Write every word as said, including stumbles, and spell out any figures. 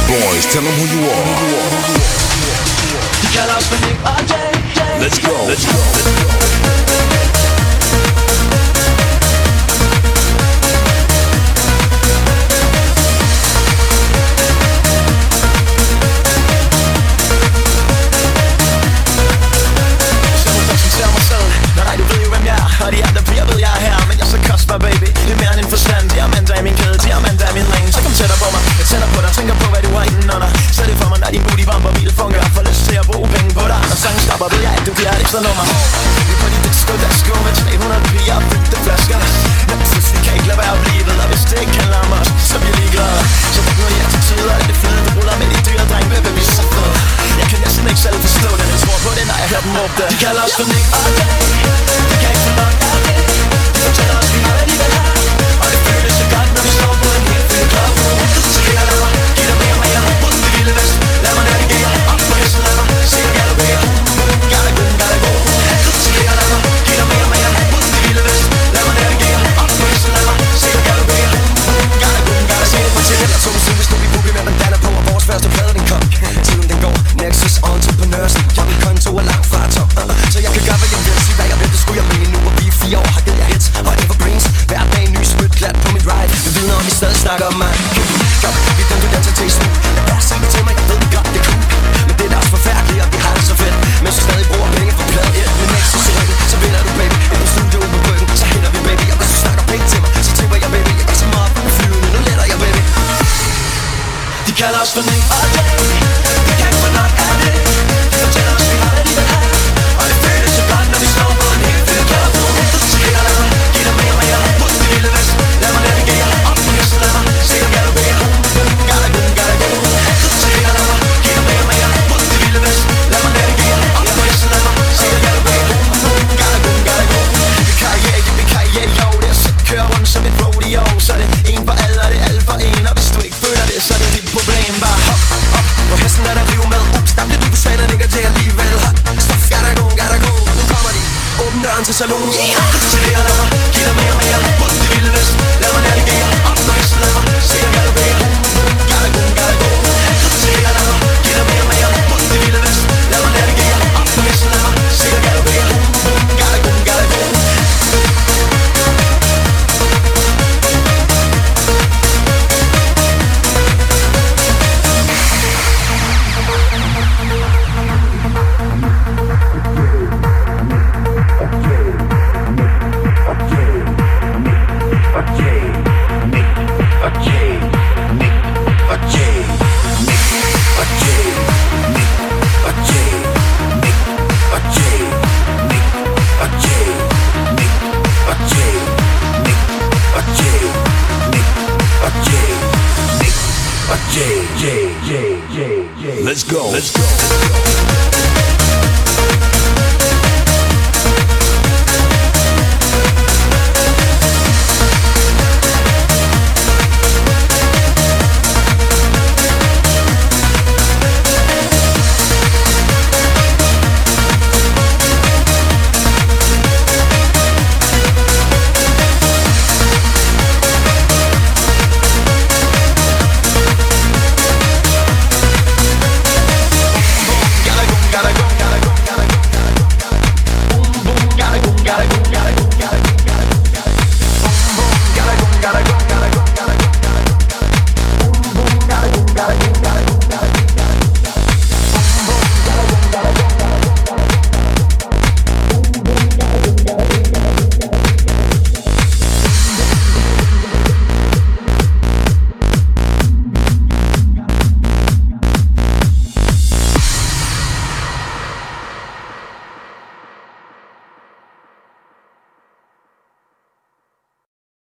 boys, tell them who you are. Let's go. Let's go. Og de andre piger ved jeg er her, men jeg er så kostbar, baby. Det er mere end en forstand. Diamanter i min kæde, diamanter i min lane. Så kom tættere på mig, jeg tænder på dig, tænker på hvad du har inden under. Så det for mig, når din booty bomber, bil funker. Får lyst til at bruge penge på dig. Når sangen stopper, ved jeg, at du bliver et ekstra nummer. Vi er på dit disco, der skår med tre hundrede piger og fyldte flasker. Men jeg synes, vi kan ikke lade være at blive ved. Og hvis det ikke handler om os, så bliver ligeglade. Så der er noget, jeg til tider, at det fede, du ruller med de dyre dreng, baby, vi er så fede. Jeg kan næsten ikke selv forstå det, jeg tror på det, når jeg hører dem råbe det. De kalder os for Nick og Jay. De kan ikke få nok af det. De fortæller os, vi har hvad de vil have. Og det føles så godt, når vi står på en helt fed klub. Så giver jeg dig, giv dig mere med jer. Ud det vilde vest, lad mig navigere. Op på hesten, lad mig se dig galopere. Gotta go, gotta go. Så giver jeg dig, giv dig mere med jer. Ud det vilde vest, lad mig navigere. Op på hesten, lad mig se dig galopere. Gotta go, gotta go. Fortæl dig to hvis nu vi booker med bandana på. Og vores første plade, den kom. Tiden den går, Nexus Entrepreneurs. Jeg vil konto er langt fra top. Så jeg kan gøre hvad jeg vil, sige hvad jeg vil. Det skulle jeg mene nu, og vi er fire år har givet jer hits og evergreens. Hver dag ny smødt glat på mit ride. Vi vidner om I stadig snakker om mig. Kom, vi dem du danser til i snu. Lad være sige til mig, jeg ved det godt, det er cool. Men det er da også forfærdeligt, og vi har det så fedt. Men så stadig bruger penge for plade et. Med Nexus i ryggen, så vinder du baby. Ind på studio på ryggen, så hælder vi baby. Og hvis du snakker penge til mig, så tipper jeg baby. Jeg gør så meget på flyvende, nu letter jeg baby. De kalder os for Nick og Jay. Vi kan ikke få nok af det. De fortæller os, vi har hvad de vil have. Og det føles så godt, når vi står på en helt fed klub. Så giver jeg dig, giv dig mere med jer. Ud det vilde vest, lad mig navigere. Op på hesten, lad mig se dig galopere. Gotta go, gotta go. Så giver jeg dig, giv dig mere med jer. Ud det vilde vest, lad mig navigere. Op på hesten, lad mig se dig galopere. Gotta go, gotta go. Vi karriere, vi karriere, jo. Det er sæt kører rundt som et rodeo. Så er det en for alle, og det er alle for en. Og hvis du ikke føler det, så er det dit problem. Bare hop, op, på hesten er der liv med. Ups, der bliver du på svanen, ikke til alligevel. Stop, gotta go, gotta go. Nu kommer de, åbn døren til salonen. Så det er der, giv dig mere med jer. Ud det vilde vest, lad mig navigere. Op på hesten, lad mig se dig galopere. Gotta go, gotta go. Så det er der, giv dig mere med jer. Ud det vilde vest, lad mig navigere. Op på hesten, lad mig se dig galopere. Gotta go, gotta go. Let's go. Let's go.